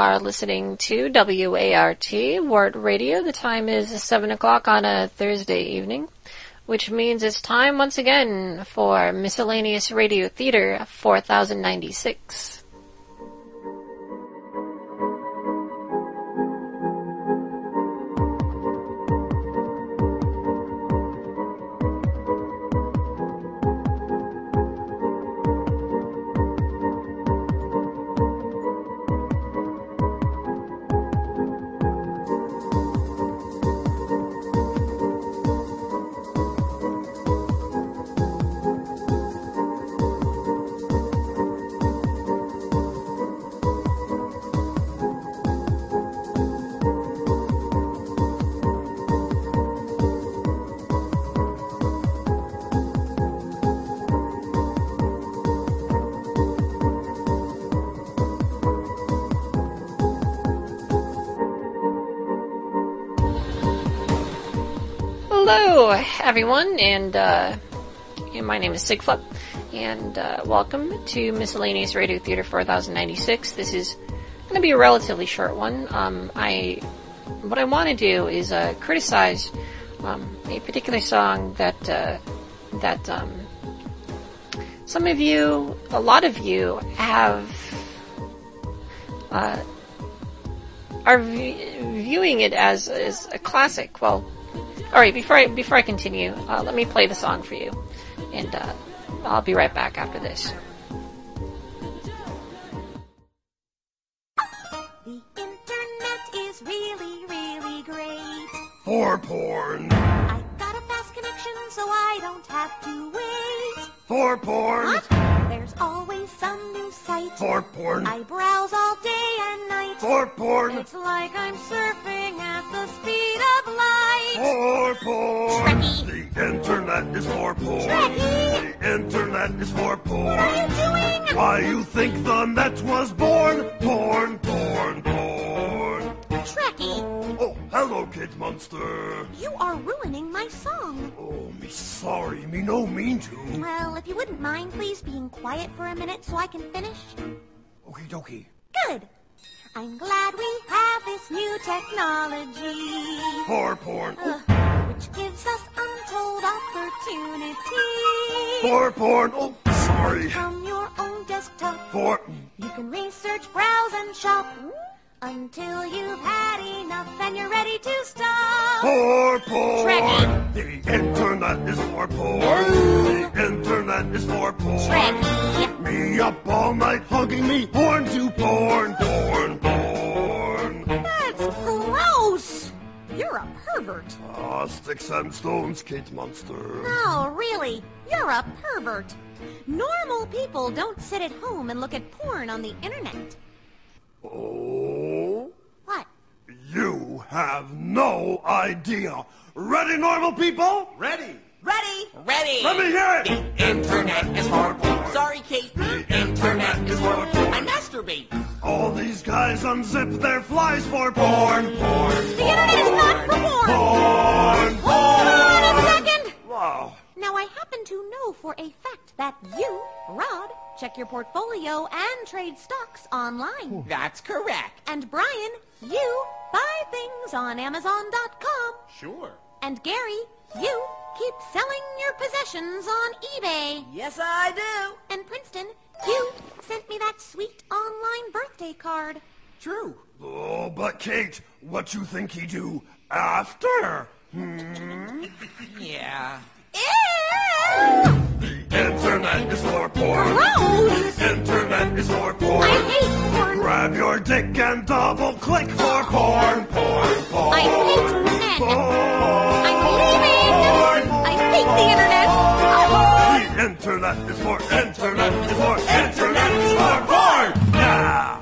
are listening to WART, Wart Radio. The time is 7 o'clock on a Thursday evening, which means it's time once again for Miscellaneous Radio Theater 4096. Hello, everyone, and my name is Sigflip, and welcome to Miscellaneous Radio Theater 4096. This is going to be a relatively short one. What I want to do is criticize a particular song that some of you, a lot of you, are viewing it as a classic. Well, all right, before I continue, let me play the song for you, and I'll be right back after this. The internet is really, really great. For porn. I got a fast connection, so I don't have to wait. For porn. What? There's always some new site. For porn. I browse all day and night. For porn. It's like I'm surfing at the speed of light. For porn. Trekkie. The internet is for porn. Trekkie. The internet is for porn. What are you doing? Why you think the net was born? Porn, porn, porn. Trekkie. Oh, hello, Kid Monster. You are ruining my song. Oh, me sorry, me no mean to. Well, if you wouldn't mind, please being quiet for a minute so I can finish. Okie dokie. Good. I'm glad we have this new technology. For porn. Which gives us untold opportunity. For porn. Oh, sorry. From your own desktop, For... you can research, browse, and shop until you've had enough and you're ready to stop. For porn. Trekkie. The internet is for porn. The internet is for porn. Trekkie. Me up all night hugging me horn to porn, porn, porn. That's gross. You're a pervert. Ah, sticks and stones, Kate Monster. No, really, you're a pervert. Normal people don't sit at home and look at porn on the internet. Oh? What? You have no idea. Ready, normal people? Ready. Ready? Ready. Let me hear it. The internet is for porn. Sorry, Kate. The internet is for porn. I masturbate. All these guys unzip their flies for porn, porn. The internet is not for porn. Porn, Hold on a second. Wow. Now, I happen to know for a fact that you, Rod, check your portfolio and trade stocks online. That's correct. And Brian, you buy things on Amazon.com. Sure. And Gary, you keep selling your possessions on eBay. Yes, I do. And Princeton, you sent me that sweet online birthday card. True. Oh, but Kate, what you think he do after? Yeah. Ew! The internet is for porn. Gross! The internet is for porn. I hate porn. Grab your dick and double click for porn, porn, porn. I hate men. Porn. I'm leaving. I hate the internet. The internet is for internet is for internet is for porn. Yeah.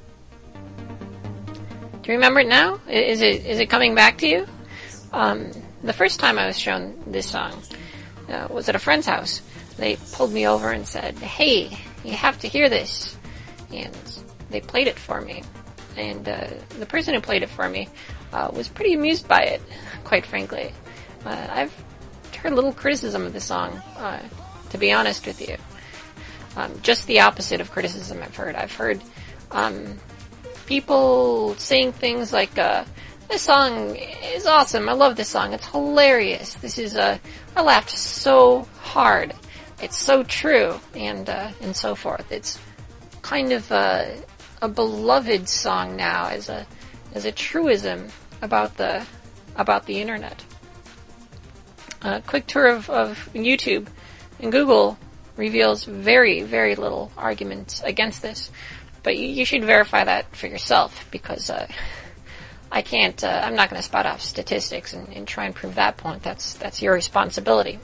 Do you remember it now? Is it coming back to you? The first time I was shown this song was at a friend's house. They pulled me over and said, "Hey, you have to hear this," and they played it for me. And the person who played it for me was pretty amused by it, quite frankly. I've heard little criticism of the song, to be honest with you. Just the opposite of criticism I've heard. I've heard people saying things like, this song is awesome, I love this song, it's hilarious, this is, I laughed so hard, it's so true, and so forth. It's kind of a beloved song now as a truism about the internet. A quick tour of YouTube and Google reveals very, very little arguments against this, but you should verify that for yourself, because I can't, I'm not going to spout off statistics and try and prove that point. That's your responsibility.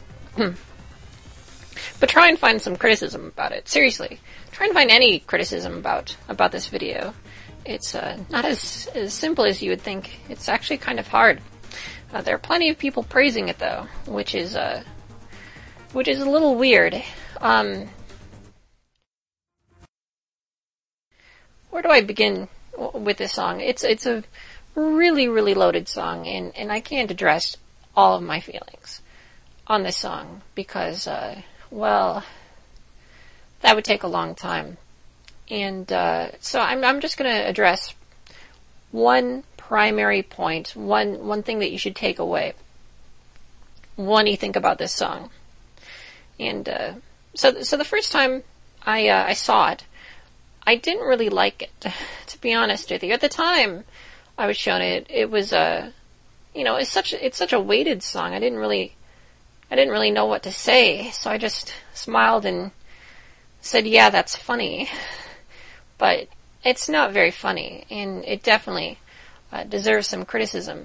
But try and find some criticism about it. Seriously. Try and find any criticism about this video. It's not as simple as you would think. It's actually kind of hard. There are plenty of people praising it, though, which is a little weird. Where do I begin with this song? It's a really, really loaded song, and I can't address all of my feelings on this song because, well, that would take a long time. And so I'm just going to address one primary point, one thing that you should take away when you think about this song. And so the first time I saw it, I didn't really like it, to be honest with you. At the time I was shown it, it was it's such a weighted song. I didn't really know what to say, so I just smiled and said, yeah, that's funny. But it's not very funny, and it definitely deserves some criticism.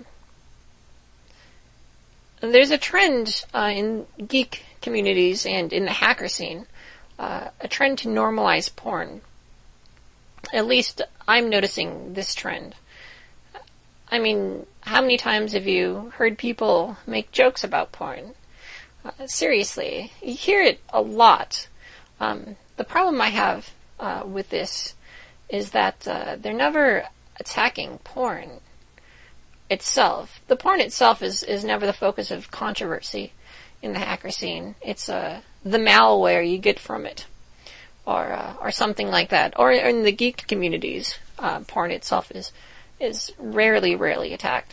There's a trend in geek communities and in the hacker scene, a trend to normalize porn. At least I'm noticing this trend. I mean, how many times have you heard people make jokes about porn? Seriously, you hear it a lot. The problem I have with this is that they're never attacking porn itself. The porn itself is never the focus of controversy in the hacker scene. It's the malware you get from it, or something like that. Or in the geek communities, porn itself is rarely attacked.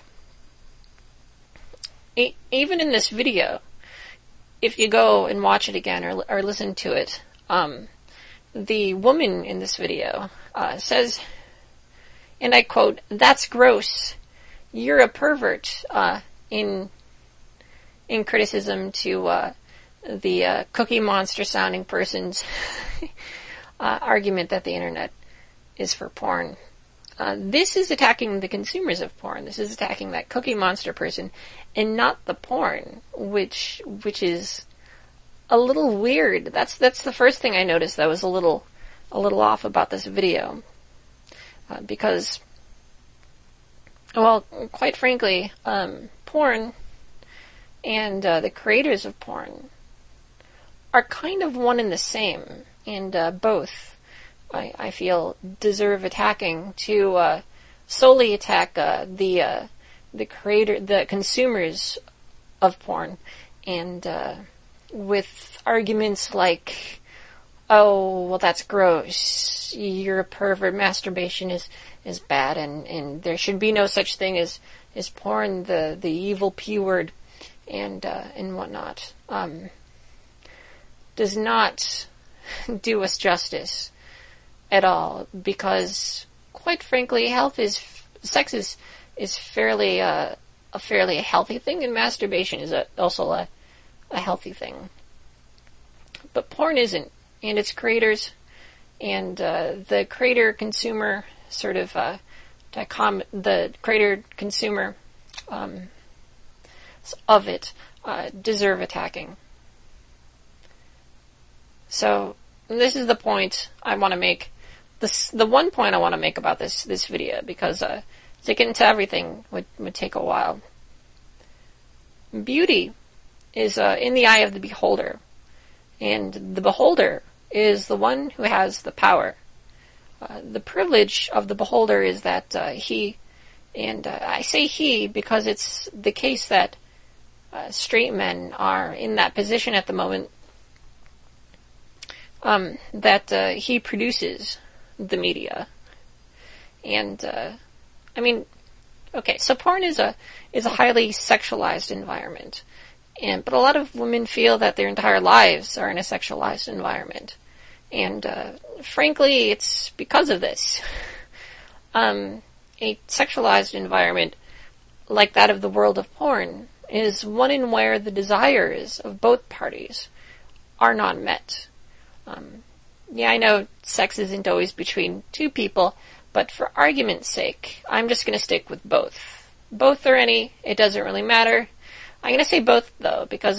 Even in this video, if you go and watch it again or listen to it, the woman in this video says, and I quote, "That's gross. You're a pervert," in criticism to the Cookie Monster sounding person's argument that the internet is for porn. This is attacking the consumers of porn. This is attacking that Cookie Monster person, and not the porn, which is a little weird. That's the first thing I noticed that was a little off about this video, because, well, quite frankly, porn and the creators of porn are kind of one and the same, and both, I feel, deserve attacking. To solely attack the creator, the consumers of porn, and with arguments like, "Oh, well, that's gross. You're a pervert. Masturbation is bad, and there should be no such thing as porn, the evil P word," and whatnot, does not do us justice at all, because quite frankly, sex is fairly a fairly healthy thing, and masturbation is also a healthy thing. But porn isn't, and its creators and the creator-consumer sort of the creator-consumer of it deserve attacking. So this is the point I want to make. The one point I want to make about this video, because to get into everything would take a while. Beauty is in the eye of the beholder, and the beholder is the one who has the power. The privilege of the beholder is that he, and I say he because it's the case that straight men are in that position at the moment, that he produces the media, And, okay, so porn is a highly sexualized environment. But a lot of women feel that their entire lives are in a sexualized environment. And, frankly, it's because of this. A sexualized environment, like that of the world of porn, is one in where the desires of both parties are not met. I know sex isn't always between two people, but for argument's sake, I'm just going to stick with both. Both or any, it doesn't really matter. I'm going to say both, though, because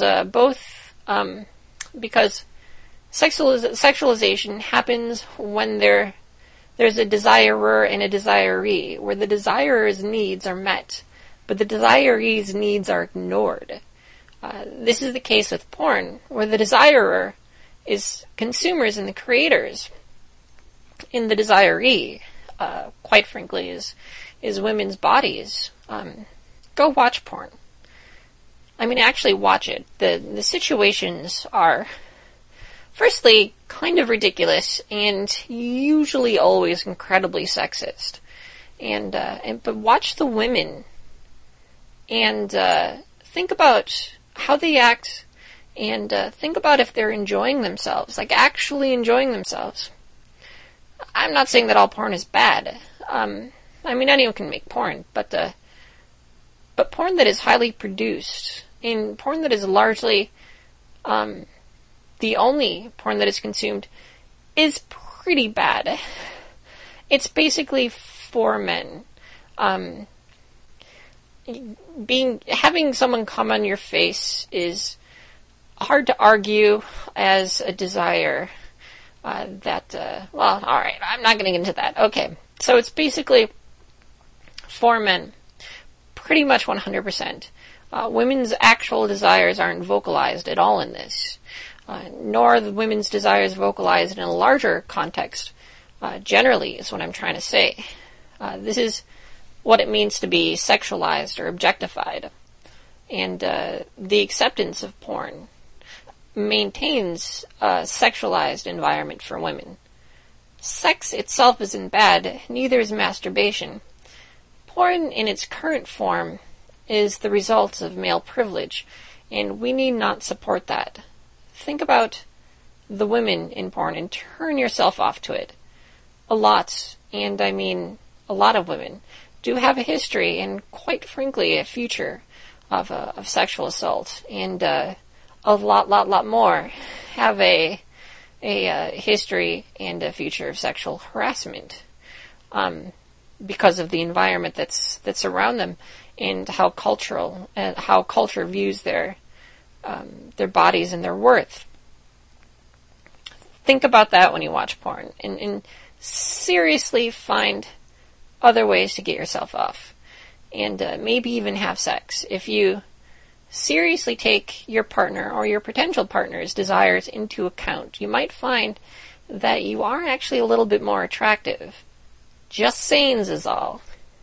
because sexualization happens when there's a desirer and a desiree, where the desirer's needs are met, but the desiree's needs are ignored. This is the case with porn, where the desirer is consumers and the creators, and the desiree, quite frankly, is women's bodies. Go watch porn. Actually watch it. The situations are, firstly, kind of ridiculous, and usually always incredibly sexist. But watch the women, and think about how they act, and think about if they're enjoying themselves, like actually enjoying themselves. I'm not saying that all porn is bad. Anyone can make porn, but porn that is highly produced, and porn that is largely the only porn that is consumed, is pretty bad. It's basically for men. Having someone come on your face is hard to argue as a desire. Alright, I'm not going to get into that. Okay, so it's basically for men. Pretty much 100%. Women's actual desires aren't vocalized at all in this. Nor are the women's desires vocalized in a larger context. Generally, is what I'm trying to say. This is what it means to be sexualized or objectified. And the acceptance of porn maintains a sexualized environment for women. Sex itself isn't bad, neither is masturbation. Porn in its current form is the result of male privilege, and we need not support that. Think about the women in porn and turn yourself off to it. A lot, and I mean a lot of women, do have a history and, quite frankly, a future of sexual assault, and a lot more have a history and a future of sexual harassment, because of the environment that's around them, and how culture views their bodies and their worth. Think about that when you watch porn, and seriously find other ways to get yourself off, and maybe even have sex. If you seriously take your partner or your potential partner's desires into account, you might find that you are actually a little bit more attractive. Just sayings is all.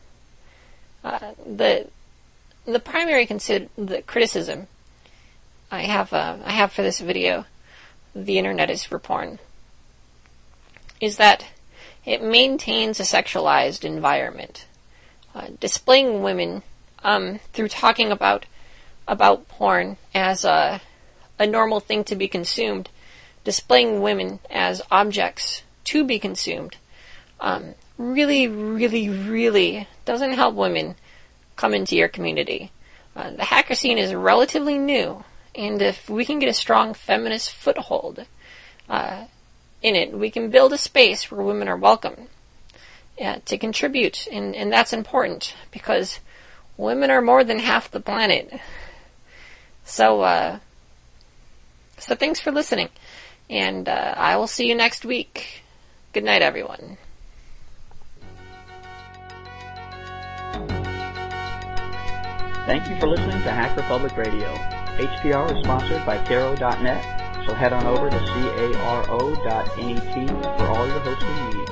The primary criticism I have for this video, The Internet is for Porn, is that it maintains a sexualized environment, displaying women through talking about porn as a normal thing to be consumed, displaying women as objects to be consumed. Really, really, really doesn't help women come into your community. The hacker scene is relatively new, and if we can get a strong feminist foothold in it, we can build a space where women are welcome to contribute, and that's important, because women are more than half the planet. So thanks for listening, and I will see you next week. Good night, everyone. Thank you for listening to Hacker Public Radio. HPR is sponsored by Caro.net, so head on over to caro.net for all your hosting needs.